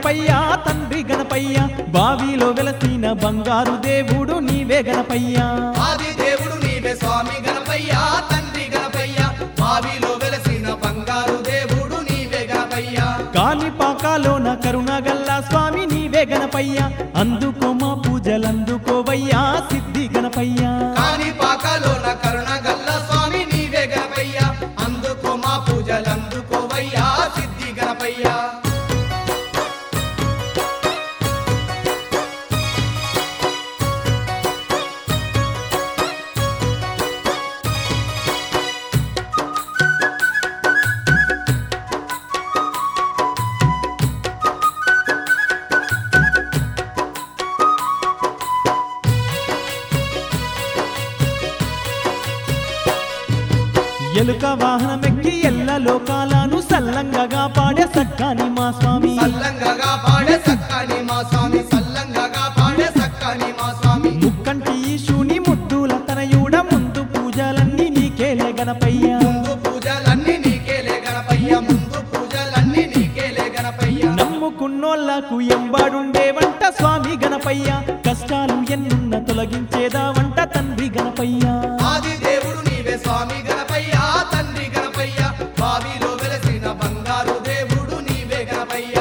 గణపయ్య తండ్రి గణపయ్య బావిలో వెలసిన బంగారు దేవుడు నీవే గణపయ్య ఆది దేవుడు నీవే స్వామి గణపయ్య తండ్రి గణపయ్య బావిలో వెలసిన బంగారు దేవుడు నీవే గణపయ్య కాణిపాకాలోన కరుణగల్ల స్వామి నీవే గణపయ్య అందుకో మా పూజలందుకోవయ్యా సిద్ధి గణపయ్య కాణిపాకాలోన కరుణగల్ల స్వామి నీవే గణపయ్య అందుకో మా పూజలందుకోవయ్యా సిద్ధి గణపయ్య ఎలుక వాహనమెక్కి ఎల్ల లోకాలను సల్లంగా పాడే సక్కాని మా స్వామి సల్లంగా పాడే సక్కాని మా స్వామి సల్లంగా పాడే సక్కాని మా స్వామి ముక్కంటి ఈశుని ముద్దుల తనయుడ ముందు పూజలన్నీ నీకేలే గణపయ్య ముందు పూజలన్నీ నీకేలే గణపయ్య ముందు పూజలన్నీ నీకేలే గణపయ్య నమ్ముకున్నోళ్లకు ఎంబాడుండే వంట స్వామి గణపయ్య కష్టాలు ఎన్నున్న తొలగించేదా వంట తండ్రి గణపయ్య ఆది దేవుడు నీవే స్వామి గణపయ్య తండ్రి గణపయ్య బావిలో వెలసిన బంగారు దేవుడు నీవే గణపయ్య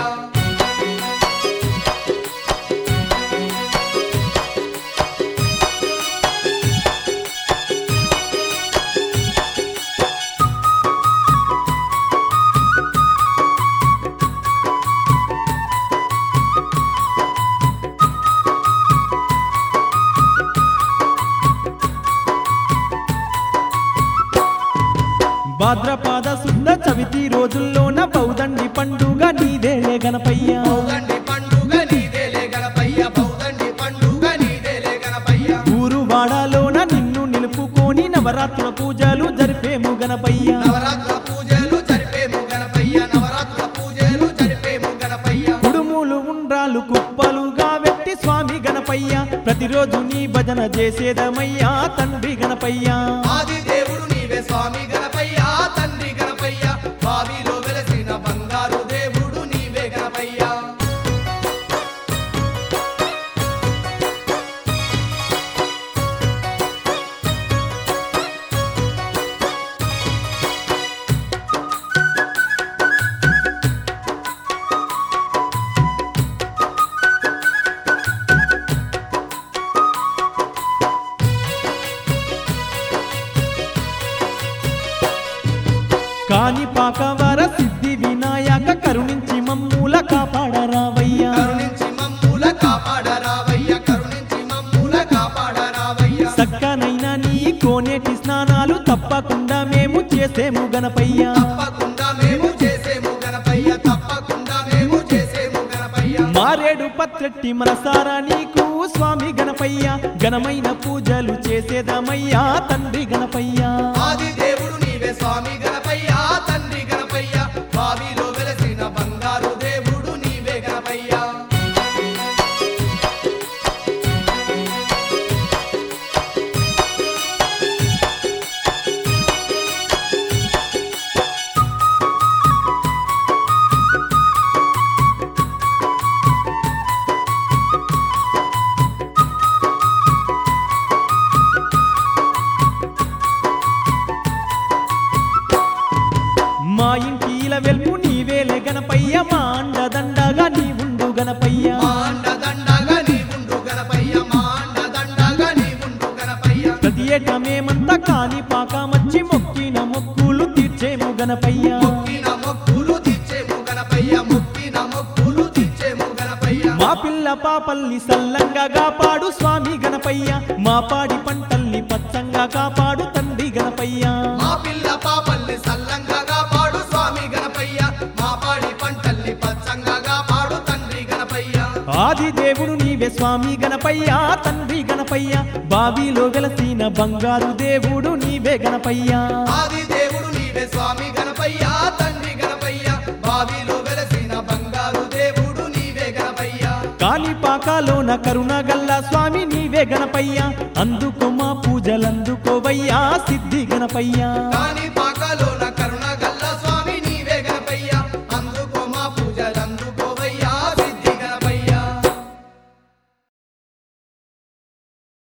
భాద్రపాద శుద్ధ చవితి రోజుల్లోన బౌదండి పండుగ నీదేలే గణపయ్య బౌదండి పండుగ నీదేలే గణపయ్య బౌదండి పండుగ నీదేలే గణపయ్య ఊరు వాడలోన నిన్ను నిలుపుకొని నవరాత్రుల పూజలు జరిపేము గణపయ్య నవరాత్రుల పూజలు జరిపేము గణపయ్య నవరాత్రుల పూజలు జరిపేము గణపయ్య కుడుములు ఉండ్రాలు కుప్పలుగా వెట్టి స్వామి గణపయ్య ప్రతిరోజు నీ భజన చేసేదమయ్యా తండ్రి గణపయ్య ఆది దేవుడు నీవే స్వామి గణపయ్య తండ్రి గణపయ్య బావిలో వెలసిన బంగారు దేవుడు నీవే గణపయ్య కాణిపాకవర సిద్ధి వినాయక కరుణించి మమ్ముల కాపాడరావయ్యా కరుణించి మమ్ముల కాపాడరావయ్య కరుణించి మమ్ముల కాపాడరావయ్య సక్కనైన నీ కోనేటి స్నానాలు తప్పకుండా మేము చేసేము గణపయ్య తప్పకుండా మేము చేసేము గణపయ్య తప్పకుండా మేము చేసేము గణపయ్య మారేడు పత్రెట్టి మనసారా నీకు స్వామి గణపయ్య ఘనమైన పూజలు చేసేదమయ్యా తండ్రి గణపయ్య ఆది దేవుడు నీవే స్వామి గణపయ్య తండ్రి గణపయ్య బావిలో వెలసిన బంగారు దేవుడు నీవే గణపయ్య మా ఇంటిల వెల్పు నీవేలే గణపయ్య మా అండదండగా నీ ఉండు గణపయ్య మాండ దండగా నీ ఉండు గణపయ్య మాండ దండగా నీ ఉండు గణపయ్య ప్రతి ఏటా మేమంతా కాణిపాకమచ్చి మొక్కిన మొక్కులు తీర్చేము గణపయ్య మొక్కిన మొక్కులు తీర్చేము గణపయ్య మొక్కిన మొక్కులు తీర్చేము గణపయ్య మా పిల్ల పాపల్ని సల్లంగా కాపాడు స్వామి గణపయ్య మా పాడి పంటల్ని పచ్చంగా కాపాడు తండ్రి గణపయ్య మా పిల్ల పాపల్ని సల్లంగా కాపాడు స్వామి గణపయ్య మా పాడి పంటల్ని పచ్చంగా కాపాడు తండ్రి గణపయ్య ఆది దేవుడు నీవే స్వామి గణపయ్య తండ్రి గణపయ్య బావిలో వెలసిన బంగారు దేవుడు నీవే గణపయ్య ఆది దేవుడు నీవే స్వామి గణపయ్య తండ్రి గణపయ్య బావిలో వెలసిన బంగారు దేవుడు నీవే గణపయ్య కాణిపాకలోన కరుణగల్ల స్వామి నీవే గణపయ్య అందుకో మా పూజలందుకోవయ్యా సిద్ధి గణపయ్య కాణిపాకలోన కరుణగల్ల